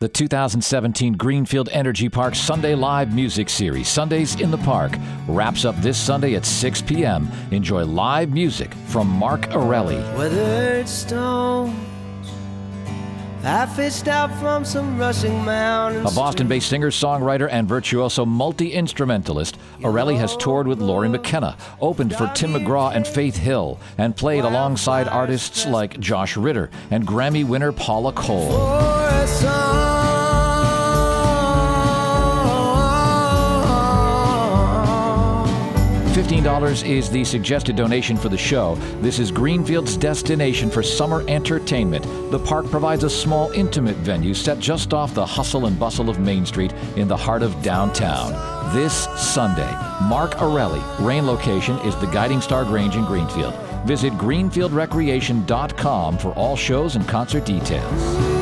The 2017 Greenfield Energy Park Sunday Live Music Series, Sundays in the Park, wraps up this Sunday at 6 p.m. Enjoy live music from Mark Arelli. Whether it's stones, I fished out from some rushing mountains. A Boston-based singer, songwriter, and virtuoso multi-instrumentalist, Arelli has toured with Lori McKenna, opened for Tim McGraw and Faith Hill, and played alongside artists like Josh Ritter and Grammy winner Paula Cole. For a song. $15 is the suggested donation for the show. This is Greenfield's destination for summer entertainment. The park provides a small, intimate venue set just off the hustle and bustle of Main Street in the heart of downtown. This Sunday, Mark Arelli. Rain location is the Guiding Star Grange in Greenfield. Visit greenfieldrecreation.com for all shows and concert details.